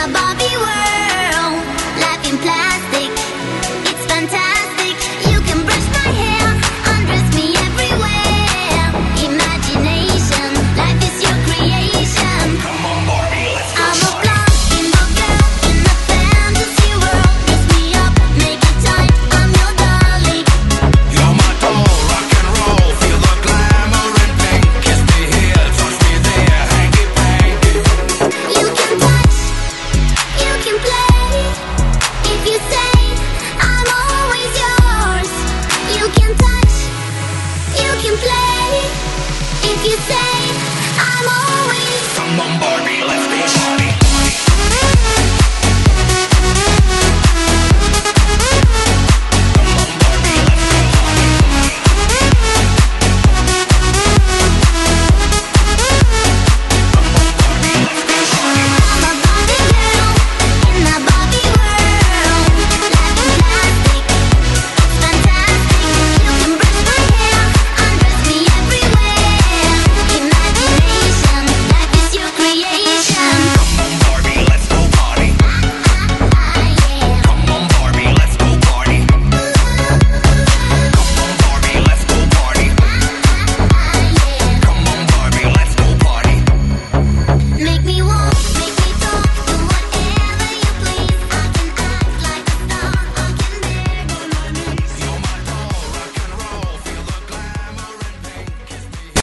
a Barbie world. Life in plastic, it's fantastic. You can brush my hair, undress me everywhere. Imagination, life is your creation. Come on, Barbie, let's go. I'm a blonde bimbo girl in a fantasy world. Dress me up, make it tight, I'm your dolly. You're my doll, rock and roll. Feel the glamour and pink. Kiss me here, touch me there, hanky panky. You can touch, you can play. If you say I'm always yours. You can touch, you can play. If you say I'm always. Come on, Barbie, let's go.